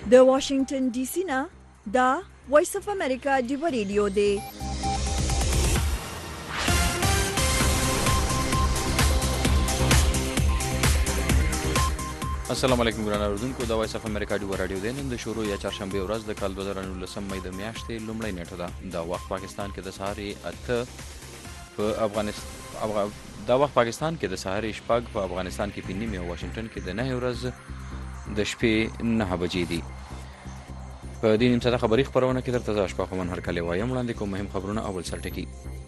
د واشنگټن ډي سي نه دا وایس اف امریکا دی ریډیو دی. السلام علیکم ګران اوردونکو، د وایس اف امریکا دی رادیو دی. نن د شروع یا چهارشنبه ورځ د کال 2019 مې د میاشتې لومړۍ نیټه ده. د وخت پاکستان کې د سهار 8 په افغانستان دا وخت پاکستان کې د سهار شپږ په افغانستان کې په نیمه او واشنگټن کې د 9 ورځ د شپې 9 بجې دي. په دې نیم ساعته خبري خبرونه کې درته ځا شپه خمن هر کله وایم وړاندې کوم مهم خبرونه. اول سرټکی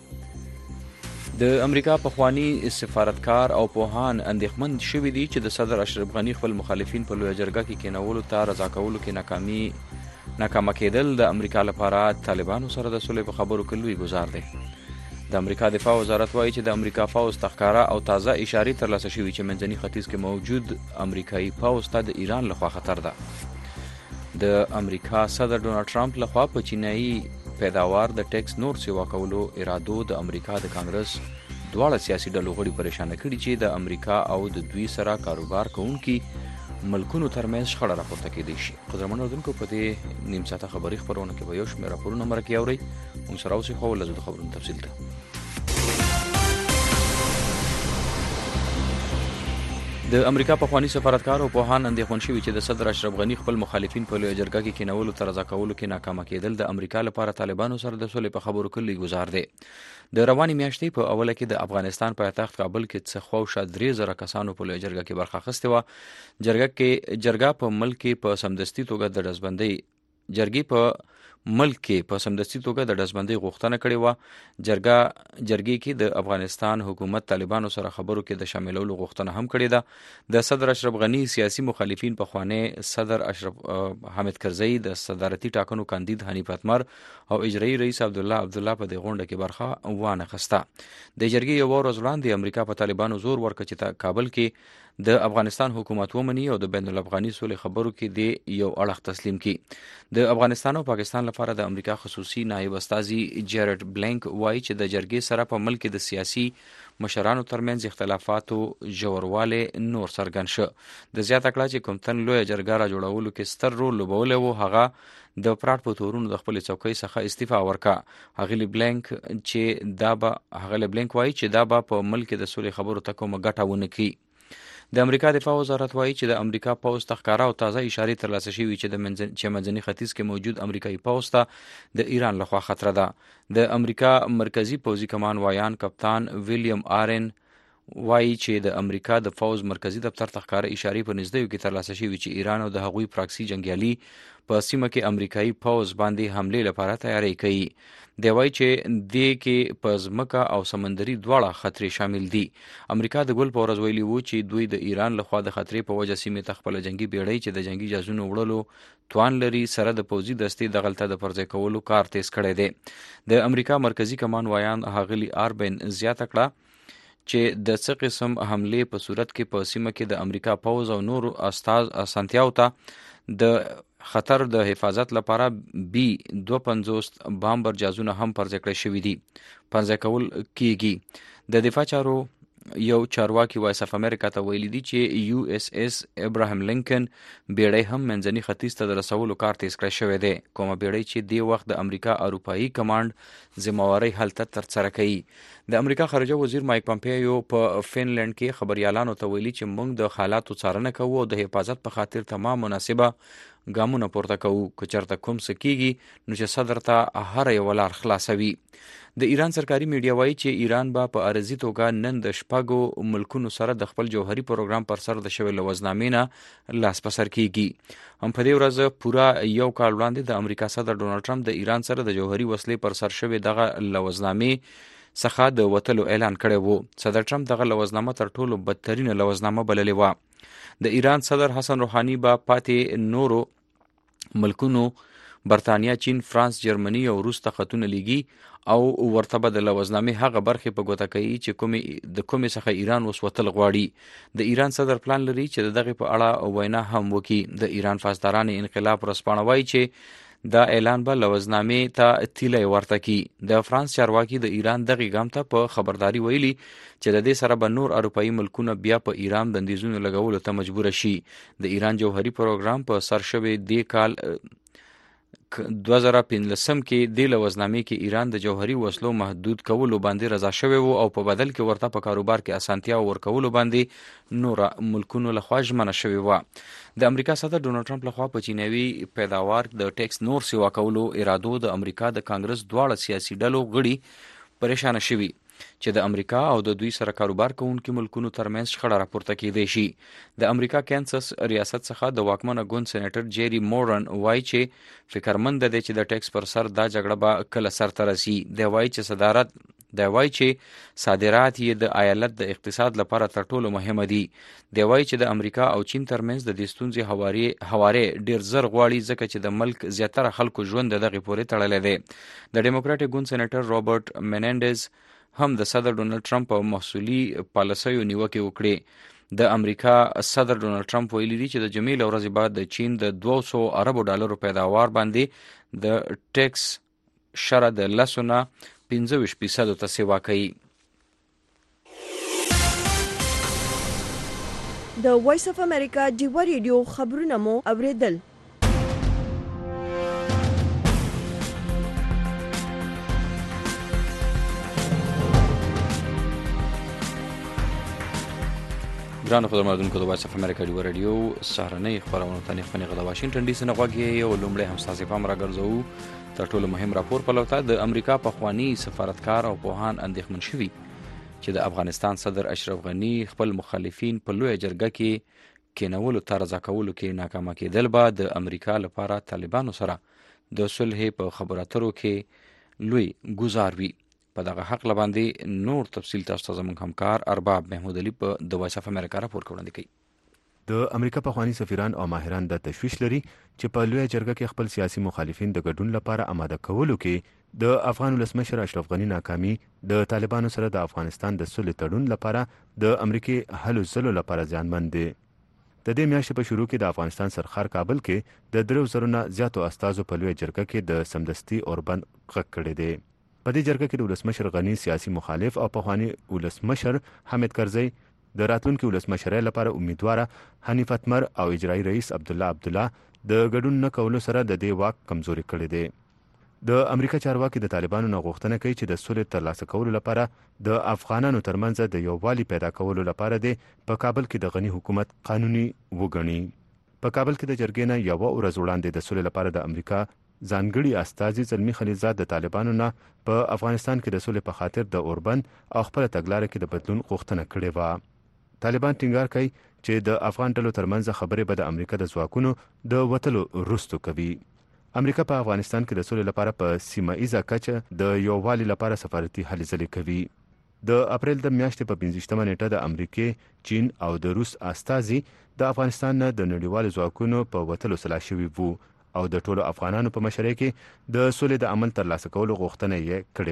د امریکا پخوانی سفارتکار او پوهان اندېښمن شوي دي چې د صدر اشرف غنی خپل مخالفین په لویه جرګه کې کېنولو ته رضا کولو کې ناکامه کېدل د امریکا لپاره طالبانو سره د صلح په خبرو کې لوی ګزار دی. د امریکا دفاع وزارت وایي چې د امریکا پوځ تخکاره او تازه اشارې ترلاسه شوي چې منځني ختیځ کې موجود امریکایي پوځ ته د ایران لخوا خطر ده. د امریکا صدر ډونالد ټرمپ لخوا په چینایي پیداوار د ټیکس نور سیوا کولو ارادو د امریکا د کانګرس دواړه سیاسي ډلو غړي پریشانه کړي چې د امریکا او د دوی سره کاروبار کوونکي ملکونو ترمنځ شخړه راپورته کېدای شي. قدرمن اردوونکو، په دې نیم ساعته خبري خبرونه کې به یو شمېر راپورونه مرکې اورئ. موږ سره اوسئ، خو لږ د خبرونو تفصیل ته. د امریکا پخوانی سفارتکار او پوهان اندېښمن شوي چې د صدر اشرف غنی خپل مخالفین په لویه جرګه کې کېنولو ته رضا کولو کې ناکامه کېدل د امریکا لپاره طالبانو سره د صلح په خبرو کې لوی ګزار دی. د روانې میاشتې په اوله کې د افغانستان پایتخت کابل کې څه خواوشا 3000 کسانو په لویه جرګه کې برخه اخیستې وه. جرګه په ملک کې په سمدستي توګه د ډزبندۍ غوښتنه کړې وه. جرګې کې د افغانستان حکومت طالبانو سره خبرو کې د شاملولو غوښتنه هم کړې ده. د صدر اشرف غنی سیاسي مخالفین پخوانی صدر اشرف حامد کرزی، د صدارتي ټاکنو کاندید حنیف اتمر او اجرایي رئیس عبدالله په دې غونډه کې برخه وانه خسته. د جرګې یو ورځ وړاندې امریکا په طالبانو زور ورکړ چې کابل کې د افغانستان حکومت ومني او د بین الافغاني صلح خبرو کې د یو اړخ تسلیم کړي. د افغانستان او پاکستان لپاره د امریکا خصوصي نائب استازي جیرد بلینک وایي چې د جرګې سره په ملک د سیاسي مشرانو ترمنځ اختلافاتو ژوروالی نور څرګند شه. د زیاته کړه چې کوم تن لویه جرګه را جوړولو کې ستر رول لوبولی و، هغه د پراټ په تورونو د خپل څوکۍ څخه استعفا ورکړه. هغه بلینک وایي چې دا به په ملک د صلح خبرو ته کومه ګټه ونه کړي. د امریکا دفاع وزارت وایي چې د امریکا پوځ تخکاره او تازه اشارې ترلاسه شوي چې منځني ختیځ کې موجود امریکایي پوځ ته د ایران لخوا خطر ده. د امریکا مرکزی پوځي کمان وایان کپتان ویلیام آرن وایي چې د امریکا د پوځ مرکزی دفتر تخکاره اشارې په نږدېیو کې ترلاسه شوي چې ایران او د هغوی پراکسي جنګیالي په سیمه کې امریکایي پوځ باندې حملې لپاره تیاری کوي. دی وایي چې دې کې په ځمکه او سمندري دواړه خطرې شامل دي. امریکا د ګل په ورځ ویلي وو چې دوی د ایران لخوا د خطرې په وجه سیمې ته خپله جنګي بیړۍ چې د جنګي جهازونو وړلو توان لري سره د پوځي دستې دغلته د پرځای کولو کار تیز کړی دی. د امریکا مرکزی کمان وایان هاغلی آربن زیاته کړه چې د څه قسم حملې په صورت کې په سیمه کې د امریکا پوځ او نورو اسانتیاو ته د خطر د حفاظت لپاره B-52 بامبر جهازونه هم پرځای کړی شوي دي. پرځای کول کیږي. د دفاع چارو یو چارواکي وایس اف امریکا ته ویلي دي چې USS ابراهیم لینکن بیړۍ هم منځني ختیځ ته د رسولو کار تیز کړی شوی دی. کومه بیړۍ چې دې وخت د امریکا اروپایي کمانډ ذمہواري هلته ترسره کوي. د امریکا خارجه وزیر مایک پامپیو په فینلند کې خبريالانو ته ویلي چې موږ د حالاتو څارنه کوو او د حفاظت په خاطر تمام مناسبه ګامونه پورته کوو. که چېرته کوم څه کیږي نو چې صدر ته هر یو لار خلاصوي. د ایران سرکاري میډیا وایي چې ایران به په عرضي توګه نن د شپږو ملکونو سره د خپل جوهري پروګرام پر سر د شوې لوزنامې نه لاس په سر کیږي. هم په دې ورځ پوره یو کال وړاندې د امریکا صدر ډونالد ټرمپ د ایران سره د جوهري وسلې پر سر شوې دغه لوزنامې څخه د وتلو اعلان کړی وو. صدر ټرمپ دغه لوزنامه تر ټولو بدترینه لوزنامه بللې وه. د ایران صدر حسن روحاني به پاتې نورو ملکونو برتانیا، چین، فرانس، جرمني او روس ته خطونه لیږي او ورته به د لوزنامې هغه برخې په ګوته کوي چې د کومې څخه ایران وسوتل غواړي. د ایران صدر پلان لري چې د دغې په اړه وینا هم وکړي. د ایران فاسداران انقلاب ورځپاڼه وایي چې دا اعلان به لوزنامې ته تیلی ورته کی. د فرانس چارواکي د ایران دغې ګام ته په خبرداري ویلي چې د دې سره به نور اروپایي ملکونه بیا په ایران بندیزونو لګولو ته مجبوره شي. د ایران جوهري پروګرام په سر شوی دې کال 2015 کې د لوزنامې کې ایران د جوهري وسلو محدود کولو باندې رضا شوی وو او په بدل کې ورته په کاروبار کې اسانتیا ورکولو باندې نور ملکونو لخوا ژمنه شوی و. د امریکا صدر ډونالډ ټرمپ لخوا په چینوي پیداوار د ټیکس نور سیوا کولو ارادو د امریکا د کانګرس دواړه سیاسي ډلو غړي پریشان شوي چې د امریکا او د دوی سره کاروبار کوونکو ملکونو ترمنځ شخړه راپورته کېدای شي. د امریکا کانساس ریاست څخه د واکمنه ګوند سېنیټر جیری مورن وایي چې فکرمند دی چې د ټیکس پر سر دا جګړه به کله سرته رسي. دی وایي چې صادرات یې د ایالت د اقتصاد لپاره تر ټولو مهمه دي. دی وایي چې د امریکا او چین ترمنځ د دې ستونزې هوارې ډیر زر غواړي ځکه چې د ملک زیاتره خلکو ژوند دغه پورې تړلی دی. د ډیموکراټیک ګوند سېنیټر رابرټ میننډز هم د صدر ډونالډ ټرمپ په محصولي پالیسیو نیوکې وکړې. د امریکا صدر ډونالډ ټرمپ ویلي دي چې د جمعې له ورځې بعد د چین د 200 اربو ډالرو پیداوار باندې د ټیکس شره د 10 نه 25% ته سیوا کوي. د وایس اف امریکا ډیوا ریډیو خبرونه مو اوریدل. ګرانو خبرمندونکو د وایس اف امریکا ډیوا ریډیو سهارنۍ خپرونه ته نیخونه غدا واشنگټن ډي سي نه غوږی او لومړی هم ستاسو پام راګرځو تر ټولو مهم راپور په لوته. د امریکا پخوانی سفارتکار او پوهان اندېښمن شوي چې د افغانستان صدر اشرف غنی خپل مخالفین په لویه جرګه کې کېنولو ته رضا کولو کې ناکامه کېدل به د امریکا لپاره طالبانو سره د صلح په خبرو اترو کې لوی ګزار وي. په دغه حق لباندې نور تفصیل تاسو ته زموږ همکار ارباب محمود علي په د وایس اف امریکا راپور وړاندې کوي. د امریکا پخوانی سفیران او ماهران د تشویش لري چې په لویه جرګه کې خپل سیاسي مخالفین د ګډون لپاره آماده کولو کې د افغان ولسمشر اشرف غنی ناکامي د طالبانو سره د افغانستان د صلح تړون لپاره د امریکای هلو ځلو لپاره ځانمن دي. د دې میاشتې په شروع کې د افغانستان سرخار کابل کې د 3000 نه زیاتو استازو په لویه جرګه کې د سمدستي اوربند غږ کړی دی. په دې جرګه کې د ولسمشر غنی سیاسي مخالف او پخوانی ولسمشر حامد کرزی د راتلونکي ولسمشرۍ لپاره امیدواره حنیف اتمر او اجرایی رئیس عبدالله د ګډون نه کولو سره د دې واک کمزوري کړی دی. د امریکا چارواکي د طالبانو نه غوښتنه کوي چې د صلح ترلاسه کولو لپاره د افغانانو ترمنځ د یووالي پیدا کولو لپاره په کابل کې د غنی حکومت قانوني وګڼي. په کابل کې د جرګې نه یو ورځ وړاندې د صلح لپاره د امریکا ځانګړي استازي زلمی خلیلزاد د طالبانو نه په افغانستان کې د صلح په خاطر د اوربند او خپل تګلارې کې د بدلون غوښتنه کړې و. طالبان ټینګار کوي چې د افغان ډلو ترمنځ خبرې به د امریکا د ځواکونو د وتلو وروسته کوي. امریکا په افغانستان کې د صلح لپاره په سیمه ایزه کچه د یووالي لپاره سفارتي هلې ځلې کوي. د اپریل د میاشتې په 15 نیټه د امریکای، چین او د روس استازي د افغانستان نه د نړیوالو ځواکونو په وتلو سلا شوي وو او د ټولو افغانانو په مشرۍ کې د صلح د عمل ترلاسه کولو غوښتنه یې کړې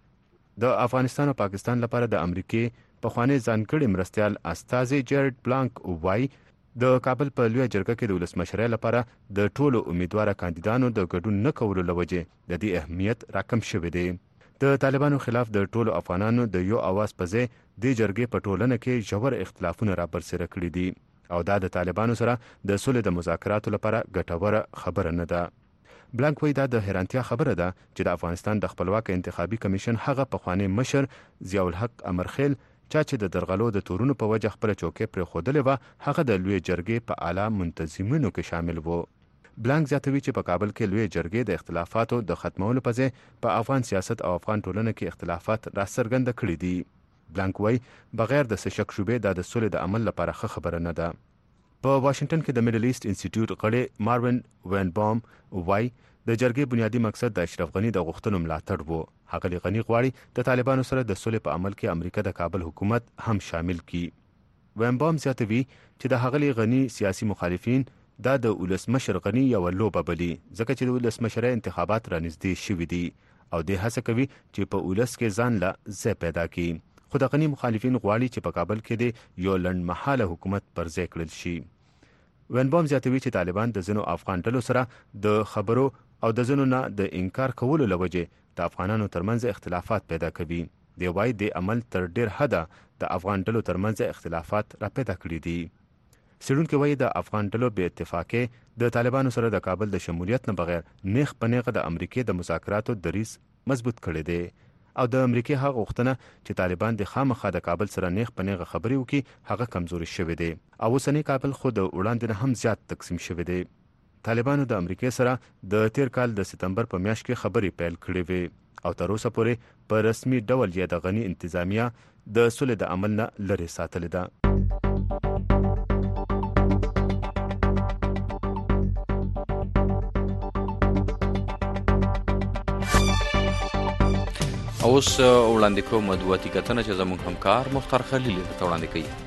و. د افغانستان او پاکستان لپاره د امریکای پخوانی ځانګړي مرستیال استازي جیرد بلانک وایي د کابل په لویه جرګه کې د ولسمشرۍ لپاره د ټولو امیدواره کاندیدانو د ګډون نه کولو لوجې د دې اهمیت راکم شوی دی. د طالبانو خلاف د ټولو افغانانو د یو اواز په ځای د جرګې په ټولنه کې ژور اختلافونه راپرسره کړي دي او دا د طالبانو سره د صلح د مذاکراتو لپاره ګټوره خبره نه ده. بلانک وایي دا د حیرانتیا خبره ده چې د افغانستان د خپلواک انتخابي کمیشن هغه پخوانی مشر ضیاء الحق امرخیل چې د درغلو د تورونو په وجه خپل چوکۍ پر خودلې و هغه د لوی جرګې په اعلی منتظمینو کې شامل و. بلانک زیاتوي چې په کابل کې لوی جرګې د اختلافاتو د ختمولو په ځای په افغان سیاست او افغان ټولنه کې اختلافات راڅرګند کړي دي. بلانک وایي بغیر د شک شوبې د صلح د عمل لپاره ښه خبره نه ده. په واشنگټن کې د میډل ایست انسټیټیوټ غړی ماروین وینبام وایي د جرګې بنیادی مقصد د اشرف غنی د غوښتنو ملاتړ وو. ښاغلي غنی غواړي د طالبانو سره د صلح په عمل کې امریکا د کابل حکومت هم شامل کړي. وینبام زیاتوي چې د ښاغلي غنی سیاسي مخالفین دا د ولسمشر غنی یو لوبه بلي ځکه چې د ولسمشرۍ انتخابات رانږدې شوي دي او د هڅه کوي چې په ولس کې ځان لا ځای پیدا کړي. خو د غنی مخالفین غواړي چې په کابل کې د یو لنډمهاله حکومت پر ځای کړل شي. وینبام زیاتوي چې طالبان د ځینو افغان ډلو سره د خبرو او د ځینو نه د انکار کولو لوجه د افغانانو ترمنځ اختلافات پیدا کوي. دی وایي د عمل تر ډیر حده د افغان ډلو ترمنځ اختلافات را پیدا کړي دي. څېړونکي وایي د افغان ډلو بې اتفاقۍ د طالبانو سره د کابل د شمولیت نه بغیر نیغ په نیغه د امریکې د مذاکراتو دریځ مضبوط کړی دی او د امریکې هغه غوښتنه چې طالبان د خامخا د کابل سره نیغ په نیغه خبرې وکړي هغه کمزوري شوی دی او اوسنی کابل خو د وړاندې نه هم زیات تقسیم شوی دی. طالبانو د امریکې سره د تیر کال د سپتمبر په میاشت کې خبرې پیل کړې وې او تر اوسه پورې په رسمي ډول یې د غني انتظامیه د سولې د عمل نه لرې ساتلې ده. اوس وړاندې کوم مدواتي کتنه چې زموږ همکار مختار خلیل ته وړاندې کوي.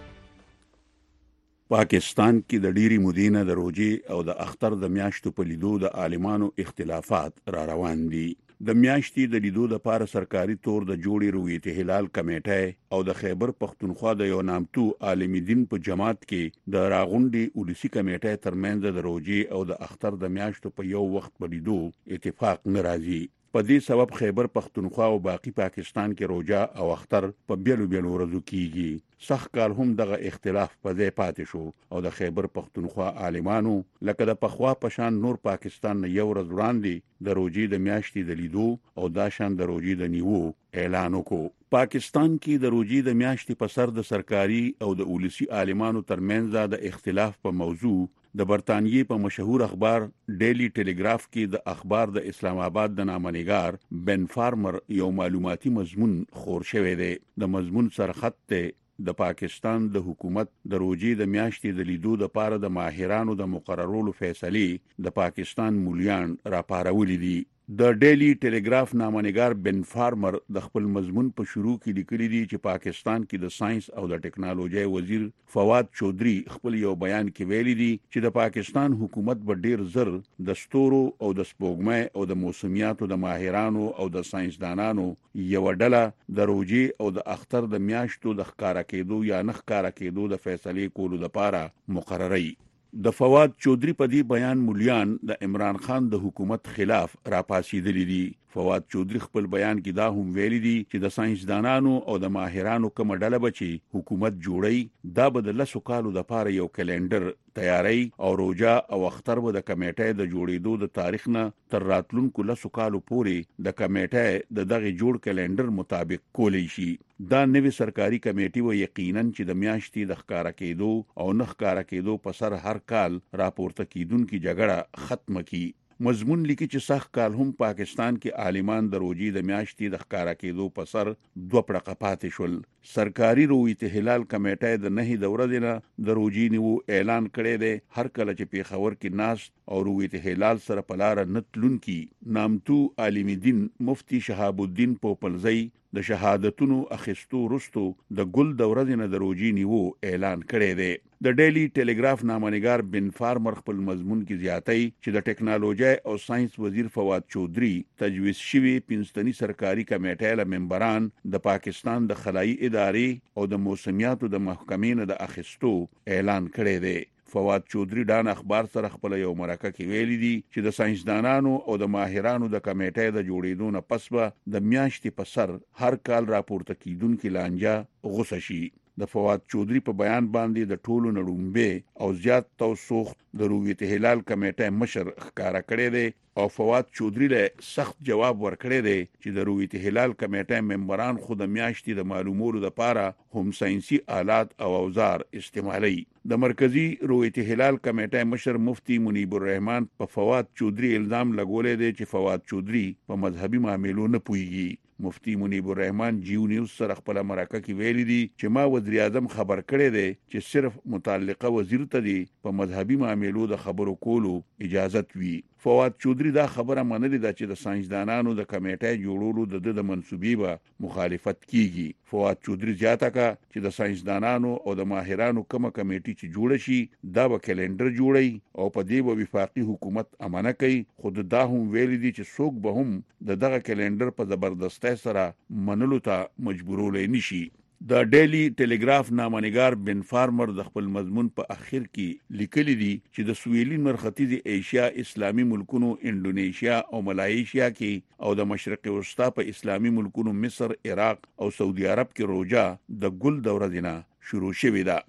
پاکستان کې د ډيري مودینه د روجي او د اختر د میاشتو په لیدو د عالمانو اختلافات را روان دي. د میاشتې د لیدو لپاره سرکاري تور د جوړې رویت هلال کمیټه او د خیبر پختونخوا د یو نامتو عالم دین په جماعت کې د راغونډي اولسي کمیټه ترمنځ د روجي او د اختر د میاشتو په یو وخت په لیدو اتفاق ناراضي. په دې سبب خیبر پختونخوا او باقی پاکستان کې روجا او اختر په بیلو ورځو کېږي. سخت کال هم دغه اختلاف په ځای پاتې شو او د خیبر پختونخوا عالمانو لکه د پخوا پشان نور پاکستان نه یو ورځ وړاندې د روجي د میاشتې د لیدو او دا شان د روجي د نیوو اعلان وکړ. پاکستان کې د روجي د میاشتې په سر د سرکاري او د اولسي عالمانو ترمنځ د اختلاف په موضوع د برتانیې په مشهور اخبار ډیلی ټیلیګراف کې د اخبار د اسلام آباد د نامنګار بن فارمر یو معلوماتي مضمون خور شوی دی. د مضمون سرخط ته د پاکستان د حکومت د روجي د میاشتې د لیدو لپاره د ماهرانو د مقررولو فیصله د پاکستان مولیان راپارولې دي. د ډیلی ټیلیګراف نامنګار بن فارمر د خپل مضمون په شروع کې لیکلي دي چې پاکستان کې د ساينس او د ټکنالوژي وزیر فواد چودري خپل یو بیان کې ویلي دي چې د پاکستان حکومت به ډیر زر د ستورو او د سپوږمۍ او د موسمیاتو د ماهرانو او د ساينسدانانو یو ډله د روجي او د اختر د میاشتو د ښکارا کېدو یا نه ښکارا کېدو د فیصله کولو لپاره مقرري. د فواد چودري په دې بیان مولیان د عمران خان د حکومت خلاف راپاسېدلي دي. فواد چودري خپل بیان کې دا هم ویلي دي چې د ساينسدانانو او د ماهرانو کوم ډله بچي حکومت جوړي دا به د لسو کالو د پاره یو کلندر تیاری او روجا او اختر به د کمیټې د جوړېدو د تاریخ نه تر راتلونکو لسو کالو پورې د کمیټې د دغه جوړ کلندر مطابق کولی شي. دا نوې سرکاري کمیټي و یقینا چې د میاشتې د ښکارا کېدو او نه ښکارا کېدو په سر هر کال راپورته کیدونکو جګړه ختم کړي. مضمون لیکي چې سخت کال هم پاکستان کې عالمان د روجي د میاشتې د ښکارا کېدو په سر دوه پړقه پاتې شول. سرکاري رویت هلال کمیټه د نه د ورځې نه د روجي نیو اعلان کړی دی. هر کله چې پیښور کې ناس او رویت هلال سره پلار نتلون کې نامتو عالم دین مفتی شهاب الدین پوپلزی د شهادتونو اخیستو رستو د ګل د ورځې نه د روجي نیو اعلان کړی دی. د ډیلی ټیلیګراف نامنګار بن فارمر خپل مضمون کې زیاتای چې د ټکنالوژي او ساينس وزیر فواد چودري تجویز شوی پنځتنی سرکاري کمیټه له ممبران د پاکستان د خلایي ادارې او د موسمیاتو د محکمې نه د اخیستو اعلان کړی دی. فواد چودري ډان اخبار سره خپل یو مرکه کې ویلي دي چې د ساينسدانانو او د ماهرانو د کمیټې د جوړېدو نه پس به د میاشتې په سر هر کال راپورته کیدونکو لانجه غوسه شي. د فواد چودري په بیان باندې د ټولو نړومبه او زیات توسوخ د رویت هلال کمیټه مشر ښکارا کړی دی او فواد چودري له سخت جواب ورکړی دی چې د رویت هلال کمیټه ممبران خود میاشتې د معلومولو لپاره هم ساينسي آلات او اوزار استعمالي. د مرکزی رویت هلال کمیټه مشر مفتی منیب الرحمن په فواد چودري الزام لګولې دی چې فواد چودري په مذهبي معاملو نه پويږي. مفتی منیب الرحمن جیو نیوز سره خپل مرکه کې ویلي دي چې ما وزیر اعظم خبر کړی دی چې صرف متعلقه وزیر ته دی په مذهبي معاملو د خبرو کولو اجازه وي. فواد چودري دا خبره منلې ده چې د ساينسدانانو د کمیټې جوړولو د منسوبې به مخالفت کیږي. فواد چودري زیاته کا چې د ساينسدانانو او د ماهرانو کومه کمیټي چې جوړ شي دا به کلندر جوړي او په دې به وفاقي حکومت امانه کوي. خود دا هم ویلي دي چې څوک به هم دغه کلندر په زبردستۍ سره منلو ته مجبورولای نشي. د ډیلی ټلګراف نامنګار بن فارمر د خپل مضمون په اخر کې لیکلي دي چې د سویلي مرختیزي ایشیا اسلامي ملکونو انډونیشیا او ملایشیا کې او د مشرق وسطا په اسلامي ملکونو مصر، عراق او سعودي عرب کې روزه د ګل دوره دینه شروع شوې ده.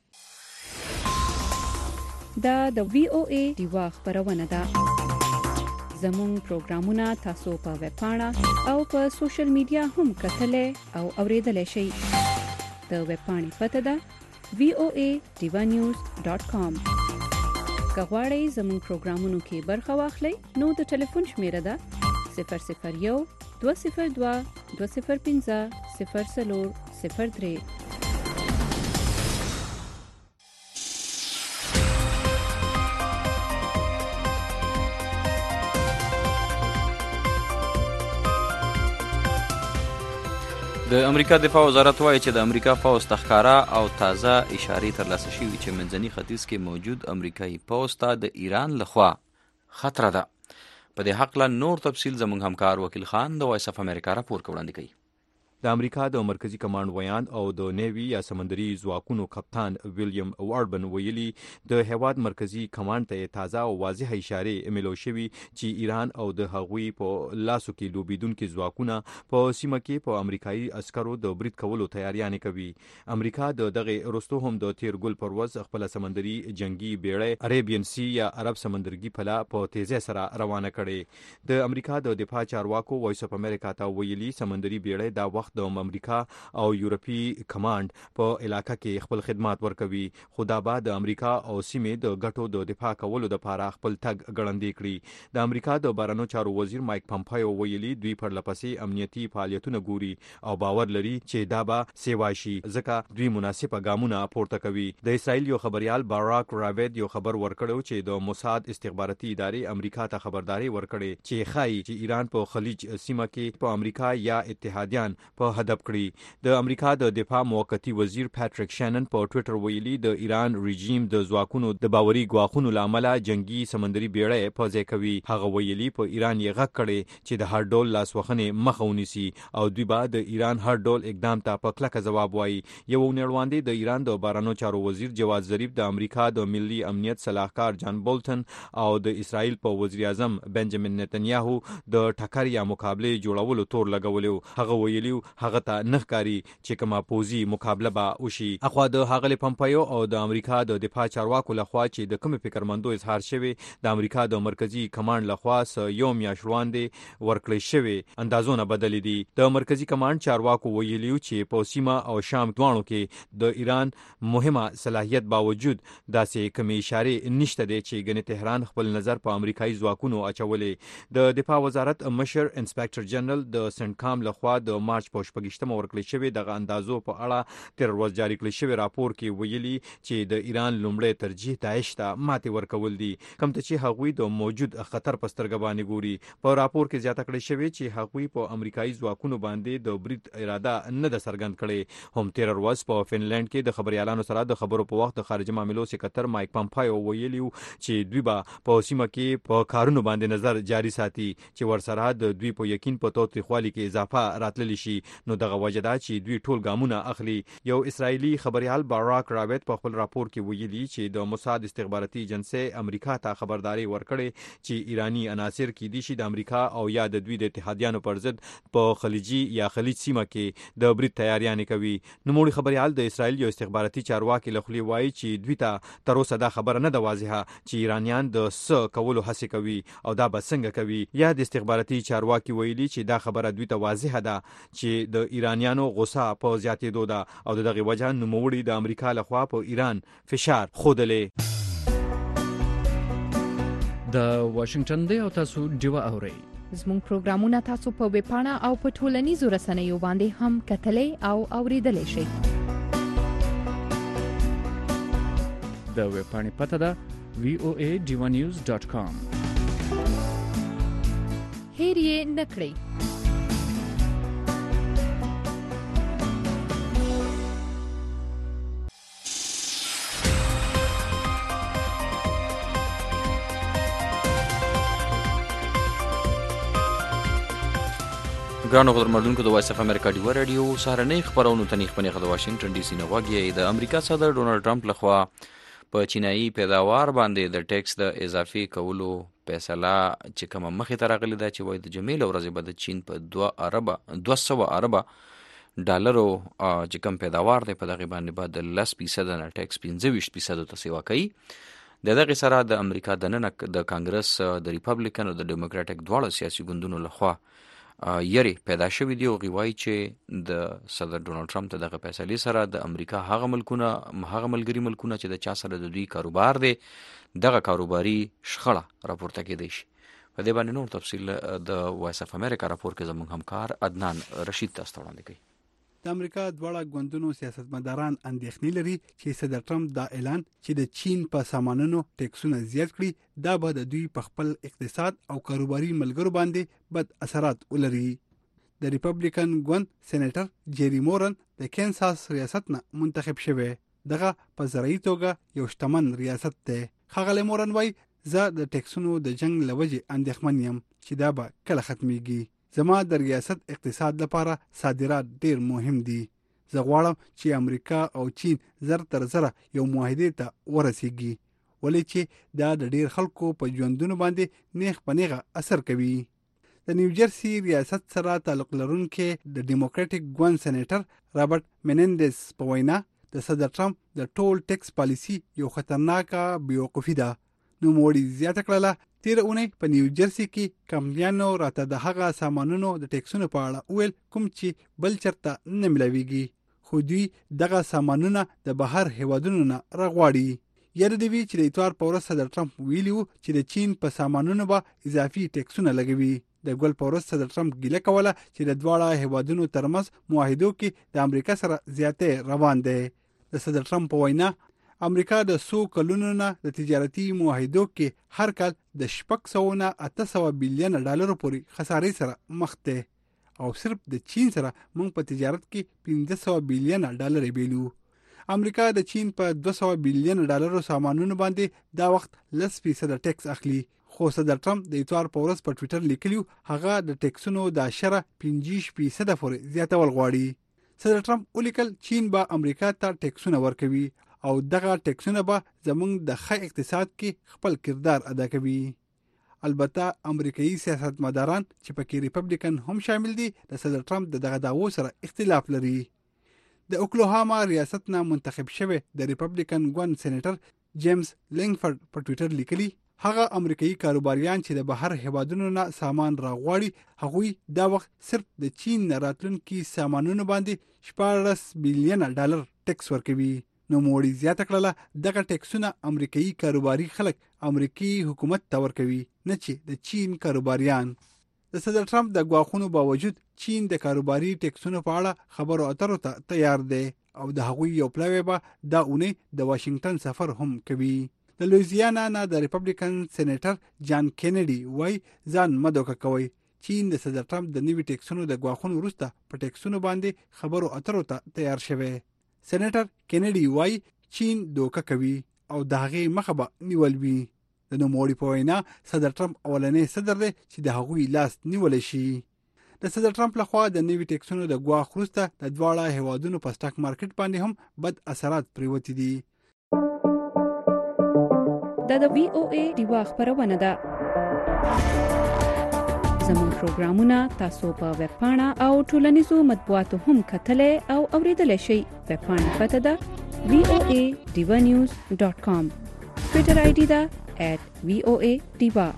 دا د وی او ای دیوا خبرونه ده. زموږ پروګرامونه تاسو په ویب پاڼه او په سوشل میډیا هم کتلای او اوریدلای شئ. د ویب پاڼې پته ده voadevanews.com. کغواړئ زموږ پروګرامونو کې برخه واخلئ نو د ټلیفون شمیره ده 001 202 205 0403. د امریکا دفاع وزارت وایي چې د امریکا پوځ تخکارا او تازه اشارې ترلاسه شوې چې منځني ختیځ کې موجود امریکایي پوځ ته د ایران لخوا خطر ده. په دې حق لا نور تفصیل زموږ همکار وکیل خان د وایس اف امریکا راپور وړاندې کوي. د امریکا د مرکزی کمانډ ویاند او د نیوی یا سمندري ځواکونو کپتان ویلیام واربن ویلي د هواد مرکزی کمانډ ته تازه او واضح اشاره ملو شوي چې ایران او د هغوی په لاسو کې لوبیدونکو ځواکونه په سیمه کې په امریکایي عسکرو د برید کولو تیاریانې کوي. امریکا د دغه وروسته هم د تیر ګل پرواز خپل سمندري جنگي بیړۍ عربین سی یا عرب سمندرګي پلا په تیزه سره روانه کړي. د امریکا د دفاع چارواکو وایس اف امریکا ته ویلي سمندري بیړۍ دا وخت د امریکا او یورپی کمانډ په علاقه کې خپل خدمات ورکوي، خو دا به د امریکا او سیمې د ګټو د دفاع کولو لپاره خپل تګ ګړندې کړي. د امریکا د بهرنیو چارو وزیر مایک پامپایو ویلي دوی پر لپسې امنیتي فعالیتونه ګوري او باور لري چې دا به سیوا شي ځکه دوی مناسبه ګامونه پورته کوي. د اسرائیل یو خبريال باراک راوید یو خبر ورکړو چې د موساد استخباراتي ادارې امریکا ته خبرداري ورکړي چې خای چې ایران په خلیج سیمه کې په امریکا یا اتحادیان په هدف کړی. د امریکا د دفاع موقتی وزیر پاتریک شانن په ټوئیټر ویلي د ایران رژیم د ځواکونو د باوري ګواښونو لامل جنگي سمندري بیړۍ په ځای کوي. هغه ویلي په ایران یې غږ کړي چې د هر ډول لاسوخنې مخه ونیسي او دوی به د ایران هر ډول اقدام ته په کلکه ځواب وایي. یو نړیواندې د ایران د بهرنیو چارو وزیر جواد ظریف د امریکا د ملي امنیت صلاحکار جان بولټن او د اسرائیل په وزیر اعظم بنجامین نتنیاهو د ټکر یا مقابله جوړولو تور لګولیو. هغه ویلي هغه ته نخکاری چې کومه پوزي مقابله به وشي. اخوا د هغه پمپایو او د امریکا د دفاع چارواکو لخوا چې د کوم فکرمندو اظهار شوی د امریکا د مرکزی کمانډ لخوا یو میاشت وړاندې ورکړی شوی اندازونه بدل دي. د مرکزی کمانډ چارواکو ویلي چې په سیمه او شام دوانو کې د ایران مهمه صلاحیت باوجود داسې کومې اشاره نشته دي چې ګنې تهران خپل نظر په امریکایي ځواکونو اچولې. د دفاع وزارت مشر انسپکټر جنرال د سنټکام لخوا د مارچ په شپږشتمه ورکړل شوی دغه اندازو په اړه تر ورځ جاری کړل شوی راپور کې ویلي چې د ایران لومړی ترجیح داعش ته ماتې ورکول دي کوم ته چې هغوی د موجود خطر په سترګه باندې ګوري. په راپور کې زیاته کړل شوی چې هغوی په امریکایي ځواکونو باندې د برید اراده نه د څرګند کړي. هم تیر ورځ په فنلند کې د خبريالانو سره د خبرو په وخت د خارجه معاملو سکرټر مایک پامپایو ویلي چې دوی به په سیمه کې په کارونو باندې نظر جاری ساتي چې ورسره د دوی په یقین په توتخوالي کې اضافه راتللی شي. نو دغه وجه ده چې دوی ټول ګامونه اخلي. یو اسرایلی خبريال باراک راوید په خپل راپور کې ویلي چې د موساد استخباراتي ایجنسی امریکا ته خبرداري ورکړي چې ایرانی عناصر کې دي چې د امریکا او یا د دوی د اتحادیانو پر ضد په خلیجي یا خلیج سیمه کې د برید تیاریانې کوي. نوموړي خبريال د اسرایل یو استخباراتي چارواکي لخوا وایي چې دوی ته تر اوسه دا خبره نه ده واضحه چې ایرانیان د څه کولو هڅه کوي او دا به څنګه کوي. یا د استخباراتي چارواکي ویلي چې دا خبره دوی ته واضحه ده چې د ایرانیانو غوسه په زیاتېدو ده او دغه وجه نوموړي د امریکا لخوا په ایران فشار خوده. د واشنگټن دی او تاسو ډیوا اورئ. زموږ پروګرامونه تاسو په ویب پاڼه او په ټولنیزو رسنیو باندې هم کتلای او اوریدلای شئ. د ویب پاڼې پته ده voadevanews.com. هیر یې نکړئ. ګرانو خبرمندونکو د وایس اف امریکا ډیو رادیو سهارنۍ خبرونو ته نیخ د واشنگټن ډي سي نه غواګي د امریکا صدر ډونالد ټرمپ لخوا په چینایي پیداوار باندې د ټیکس د اضافي کولو فیصله چې کوم مخې ته راغلی ده چې وایي د جمعې له ورځې به د چین په 200 اربه ډالرو چې کوم پیداوار دی په دغه باندې به د 10% نه ټیکس 25% ته سیوا کوي. د دغه سره د امریکا دننه د کانګرس د ریپبلیکن او د ډیموکراټک دواړو سیاسي ګوندونو لخوا یری پیدا شوی دی او غوای چې د صدر ډونالد ټرمپ ته دغه فیصله سره د امریکا هغه ملګری ملکونه چې د چا سره د دوی کاروبار دی دغه کاروباري شخړه راپورته کېدی شي. په دې باندې نور تفصیل د وایس اف امریکا راپور کې زموږ همکار عدنان رشید تاسو ته وړاندې کوي. د امریکا دواړه ګوندونو سیاستمداران اندېښنې لري چې صدر ټرمپ دا اعلان چې د چین په سامانونو ټیکسونه زیات کړي دا به د دوی په خپل اقتصاد او کاروباري ملګرو باندې بد اثرات ولري. د ریپبلیکن ګوند سېنیټر جيري مورن د کینساس ریاست نه منتخب شوی. دغه په زرعي توګه یو شتمن ریاست دی. ښاغلی مورن وایي زه د ټیکسونو د جنگ لوجې اندېښمن یم چې دا به کله ختميږي. زما د ریاست اقتصاد لپاره صادرات ډیر مهم دي. زه غواړم چې امریکا او چین زر تر زره یو معاهده ته ورسیږي ولې چې دا د ډیر خلکو په ژوندونو باندې نیغ په نیغه اثر کوي. د نیوجرسي ریاست سره تعلق لرونکي د ډیموکراټک ګوند سېنیټر رابرټ مینندز په وینا د صدر ټرمپ د ټول ټیکس پالیسی یو خطرناکه بیوقوفي ده. نو موړي زیاته کړله تیر اونۍ په نیوجرسي کې کمپنیانو راته د هغه سامانونو د ټیکسونو په اړه ویل کوم چې بل چرته نه ملويږي خو دوی دغه سامانونه د بهر هیوادونو نه راغواړي. یاد دی چې د اتوار په ورځ صدر ټرمپ ویلیو چې د چین په سامانونو به اضافي ټیکسونه لګوي. د ګل په ورځ صدر ټرمپ ګیله کوله چې د دواړه هیوادونو ترمنځ معاهدو کې د امریکا سره زیاتې روان دي. د صدر ټرمپ په وینا امریکا د 100 کلونو نه د تجارتي معاهدو کې هر کال د 600 نه 800 بلین ډالر پورې خسارې سره مخ ده او صرف د چین سره موږ په تجارت کې 500 بلین ډالر بیلو. امریکا د چین په 200 بلین ډالر سامانونو باندې دا وخت 10% ټیکس اخلي. خو صدر ټرمپ د اتوار په ورځ په ټوئیټر لیکلیو هغه د ټیکسونو د 15% پورې زیاتول غواړي. صدر ټرمپ ولیکل چین به امریکا ته ټیکسونه ورکوي او دغه ټیکسونه به زموږ د ښه اقتصاد کې خپل کردار ادا کوي. البته امریکایي سیاستمداران چې پکې ریپبلیکن هم شامل دي د صدر ټرمپ دغه دعوو سره اختلاف لري. د اوکلاهاما ریاست نه منتخب شوی د ریپبلیکن ګوند سېنیټر جیمز لینګفورد په ټوئیټر لیکلي هغه امریکایي کاروباریان چې د بهر هیوادونو نه سامان راغواړي هغوی دا وخت صرف د چین نه راتلونکي سامانونو باندې 14 بلین ډالر ټیکس ورکوي. نو موړي زیاته کړله دغه ټیکسونه امریکایي کاروباري خلک امریکایي حکومت ته ورکوي نه چې د چین کاروباریان. د صدر ټرمپ د غواخونو باوجود چین د کاروباري ټیکسونو په اړه خبرو اترو ته تیار دی او د هغوی یو پلاوی به دا اونۍ د واشنگټن سفر هم کوي. د لویزیانا نه د ریپبلیکن سېنیټر جان کینیډي وای ځان مدوکه کوي. چین د صدر ټرمپ د نوي ټیکسونو د غواخونو وروسته په ټیکسونو باندې خبرو اترو ته تیار شوی. سېنیټر کینیډي وای چین دوکه کوي او د هغې مخه به نیول وي. د نوموړي په وینا صدر ټرمپ اولنی صدر دی چې د هغوی لاس نیول شي. د صدر ټرمپ لخوا د نوي ټیکسونو د غواخ وروسته د دواړه هیوادونو په سټاک مارکیټ باندې هم بد اثرات پریوتي دي. د VOA ډیوا خبرونه ده. زموږ پروګرامونه تاسو په ویب پاڼه او ټولنیزو مطبوعاتو هم کتلای او اوریدلای شئ. ویب پاڼه پته ده voadivanews.com. ټوئیټر آی ډي ده @voadiva.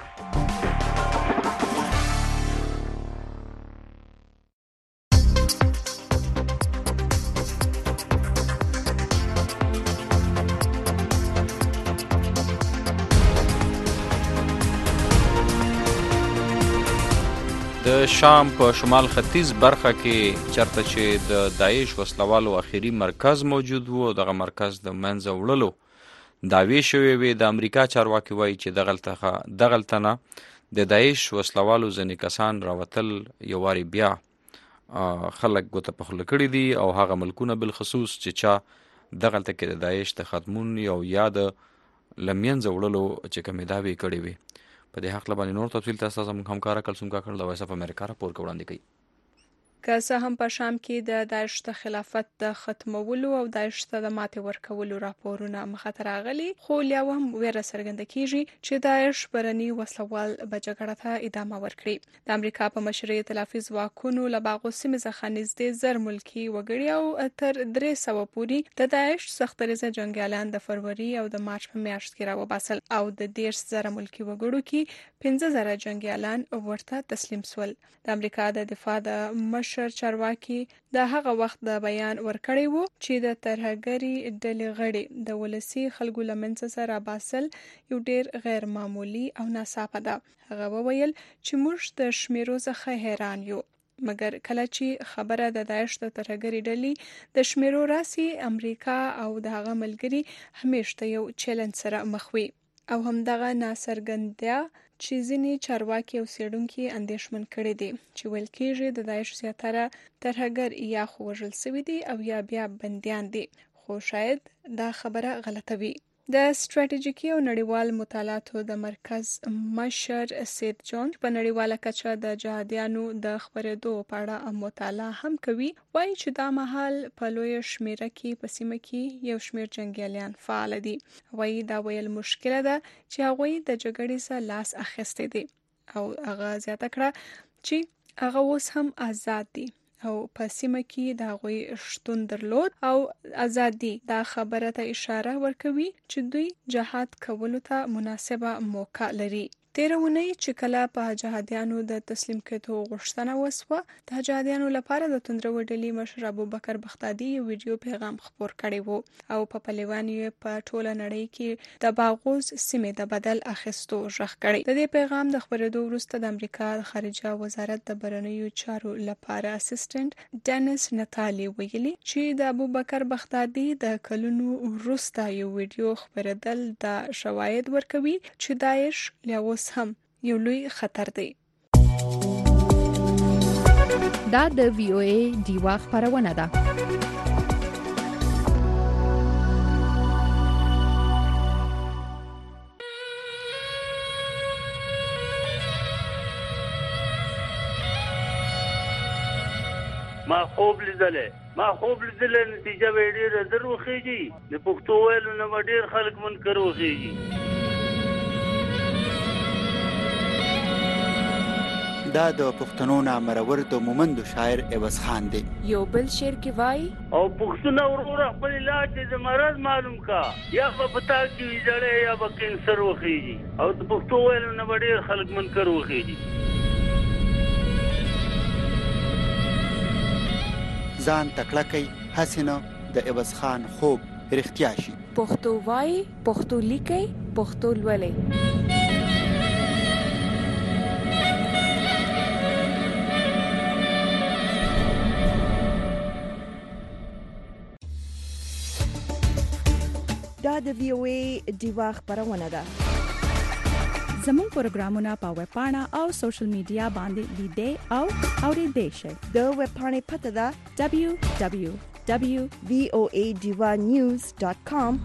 د شام په شمال ختیځ برخه کې چرته چې د داعش وسلوالو اخیری مرکز موجود وو دغه مرکز د منځه وړلو دعوی شوې وي. د امریکا چارواکي وایي چې دغلته نه د داعش وسلوالو ځینې کسان راوتل یو واري بیا خلک ګوته په خوله کړي دي او هغه ملکونه بالخصوص چې چا دغلته کې د داعش د ختمون یو یا د لمینځه وړلو چې کومې دعوې کړې وي. په دې حق باندې نور تفصیل تاسو زموږ همکار کلثوم کاکړ د وایس اف امریکا راپور وړاندې کوي. که څه هم په شام کې د داعش د خلافت د ختمولو او داعش ته د ماتې ورکولو راپورونه مخه راغلي، خو لا هم ویره څرګنده کیږي چې داعش برني وسلوال به جګړه ته ادامه ورکړي. د امریکا په مشرۍ ائتلافي ځواکونو له باغو سیمې څخه نږدې 1000 ملکي وګړي او تر 300 پورې د داعش سختریزه جنگیالان د فروری او د مارچ په میاشت کې راوباسل او د 10000 ملکي وګړو کې 15000 جنگیالان ورته تسلیم شول. د امریکا د دفاع د مشر چارواکي د هغه وخت د بیان ورکړی وو چې د ترهګری ډلې غړي د ولسی خلکو لمنځ سره باسل یو ډیر غیر معمولی او ناڅاپه ده. هغه وویل چې موږ د شمیرو څخه حیران یو، مګر کله چې خبره د داعش د ترهګری ډلې د شمیرو راسي، امریکا او د هغه ملګری همیشه یو چیلنج سره مخ وي او همدغه ناڅرګندتیا چې ځینې چارواکي او څېړونکي اندېښمن کړي دي چې ویل کېږي د داعش زیاتره ترهګر یا خو وژل شوي دي او یا بیا بندیان دي، خو شاید دا خبره غلطه وي. د ستراتیژیکي او نړیوال مطالعاتو د مرکز مشر سید جون په نړیواله کچه د جهادیانو د خبرېدو په اړه مطالعه هم کوي، وایي چې دا مهال په لوی شمیره کې په سیمه کې یو شمیر جنگیالیان فعال دي. وایي دا ویل مشکله ده چې هغوی د جګړې سره لاس اخیستی دي او هغه زیاته کړه چې هغه اوس هم آزاد دي او په سیمه کې د هغوی شتون درلود او ازادي دا خبره ته اشاره ورکوي چې دوی جهاد کولو ته مناسبه موقع لري. تیره اونۍ چې کله په جهادیانو د تسلیم کېدو غوښتنه وسوه، د جهادیانو لپاره د توندرو ډلې مشر ابوبکر بغدادي یو ویډیو پیغام خپور کړی وو او په پلیوان یې په ټوله نړۍ کې د باغوز سیمې د بدل اخیستو غږ کړی. د دې پیغام د خپرېدو وروسته د امریکا د خارجه وزارت د بهرنیو چارو لپاره اسسټنټ ډینس نتالي ویلي چې د ابوبکر بغدادي د کلونو وروسته یو ویډیو خپرېدل د شواهد ورکوي چې داعش له هم یو لوی خطر دی. دا د وی او ای دیوا خبرونه ده. ما خوب لیدلې نتیجه به ډېره در وخیږي. د پښتو ویلو نه ډېر خلک منکر وخیږي. دا د پښتنو نامرور د مومندو شاعر عوض خان دی. یو بل شعر کې وای او پښتون ورور خپل علاج د مرض معلوم کا، یا په پتا کې ویځړې یا په کینسر وخیږي او د پښتو ویلو نه ډېر خلک منکر وخیږي. ځان تکړه کوي حسینه د عوض خان خوب رښتیا شي. پښتو وای، پښتو لیکي، پښتو لولي. دا د وی او ای دیوا خبرونه ده. زموږ پروګرامونه په ویب پاڼه او سوشل میډیا باندې لیدئ او اوریدئ شئ. د ویب پاڼې پته ده www.voadivanews.com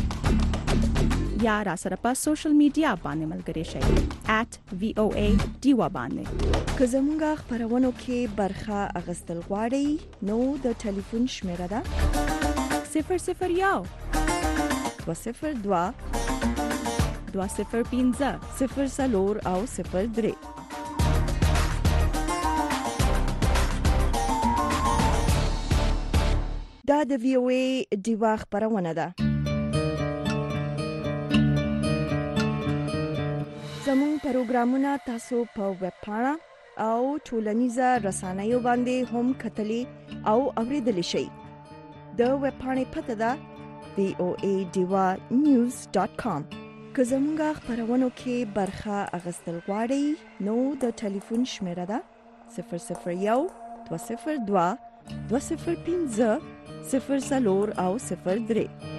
یا را سره په سوشل میډیا باندې ملګري شئ @voa diva باندې. که زموږ خبرونو کې برخه اغستل غواړئ نو د ټلیفون شمیره ده 001 202 205 0 او 03. دا د وی او ای دیوا خبرونه ده. زموږ پروګرامونه تاسو په ویب پاڼه او ټولنیزه رسنیو باندې هم کتلی او اوریدلی شئ. د ویب پاڼې پته ده voadivanews.com. که زموږ خبرونو کې برخه اغستل غواړئ نو د ټلیفون شمیره ده 001 202 205 0 او 03.